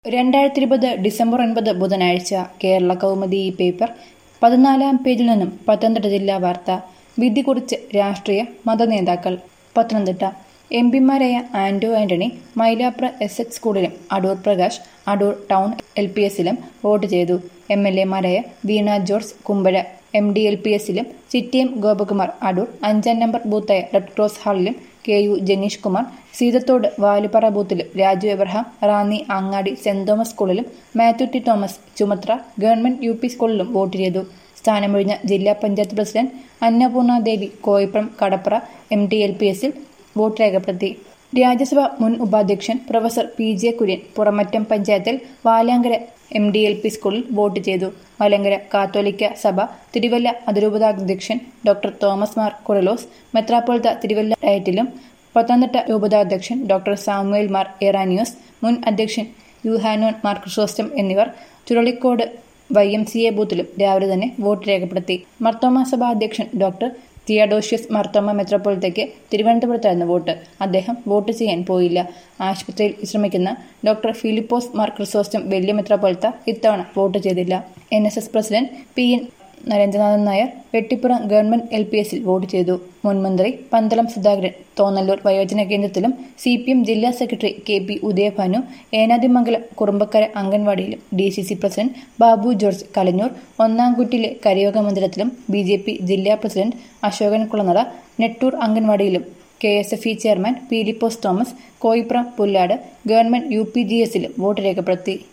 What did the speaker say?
2020 December 9 ബുധനാഴ്ച കേരള കൗമുദി ഈ paper 14-ാം പേജിൽ നിന്നും പത്തനംതിട്ട ജില്ലാ വാർത്ത. വിധി കുറിച്ച് രാഷ്ട്രീയ മതനേതാക്കൾ. പത്തനംതിട്ട എംപിമാരായ ആന്റോ ആന്റണി മൈലാപ്ര എസ് സ്കൂളിലും അടൂർ പ്രകാശ് അടൂർ ടൗൺ LPSലും വോട്ട് ചെയ്തു. MLAമാരായ വീണ ജോർജ് കുമ്പഴ MDLPSലും ചിറ്റിയം ഗോപകുമാർ അടൂർ 5-ാം നമ്പർ ബൂത്തായ റെഡ് ക്രോസ് ഹാളിലും KU ജനീഷ് കുമാർ സീതത്തോട് വാലുപാറ ബൂത്തിലും രാജു എബ്രഹാം റാന്നി അങ്ങാടി സെന്റ് തോമസ് സ്കൂളിലും Mathew T Thomas Chumathra government UP സ്കൂളിലും വോട്ട് ചെയ്തു. സ്ഥാനമൊഴിഞ്ഞ ജില്ലാ പഞ്ചായത്ത് പ്രസിഡന്റ് അന്നപൂർണ ദേവി കോയിപ്പുറം കടപ്ര MDLPSൽ വോട്ട് രേഖപ്പെടുത്തി. രാജ്യസഭ മുൻ ഉപാധ്യക്ഷൻ പ്രൊഫസർ PJ കുര്യൻ പുറമറ്റം പഞ്ചായത്തിൽ വാലാങ്കര MDLP സ്കൂളിൽ വോട്ട് ചെയ്തു. മലങ്കര കാത്തോലിക്ക സഭ തിരുവല്ല അതിരൂപതാധ്യക്ഷൻ ഡോക്ടർ തോമസ് മാർ കുറിലോസ് മെത്രാപ്പൊലീത്ത തിരുവല്ല ഡയറ്റിലും പത്തനംതിട്ട രൂപതാധ്യക്ഷൻ ഡോക്ടർ സാമുവേൽ മാർ എറാനിയോസ് മുൻ അധ്യക്ഷൻ യൂഹാനോൻ മാർ ക്രിസോസ്റ്റം എന്നിവർ ചുഴലിക്കോട് YMCA ബൂത്തിലും രാവിലെ തന്നെ വോട്ട് രേഖപ്പെടുത്തി. മർത്തോമ സഭാ അധ്യക്ഷൻ ഡോക്ടർ തിയഡോഷ്യസ് മർത്തോമ മെത്രാപ്പൊലീത്തയ്ക്ക് തിരുവനന്തപുരത്തായിരുന്നു വോട്ട്. അദ്ദേഹം വോട്ട് ചെയ്യാൻ പോയില്ല. ആശുപത്രിയിൽ വിശ്രമിക്കുന്ന ഡോക്ടർ ഫിലിപ്പോസ് മാർ ക്രിസോസ്റ്റം വലിയ മെത്രാപ്പൊലീത്ത ഇത്തവണ വോട്ട് ചെയ്തില്ല. NSS president PN Narendranathan Nair Vettipuram government LPSൽ വോട്ട് ചെയ്തു. മുൻ മന്ത്രി പന്തളം സുധാകരൻ തോന്നല്ലൂർ വയോജന കേന്ദ്രത്തിലും CPM ജില്ലാ സെക്രട്ടറി KP ഉദയഭാനു ഏനാദിമംഗലം കുറുമ്പക്കര അംഗൻവാടിയിലും DCC പ്രസിഡന്റ് ബാബു ജോർജ് കലഞ്ഞൂർ ഒന്നാംകുറ്റിലെ കരിയോഗ മന്ദിരത്തിലും BJP ജില്ലാ പ്രസിഡന്റ് അശോകൻ കുളനട നെട്ടൂർ അംഗൻവാടിയിലും KSFE chairman Peelipose Thomas Koipuram Pullad government UPGSലും വോട്ട് രേഖപ്പെടുത്തി.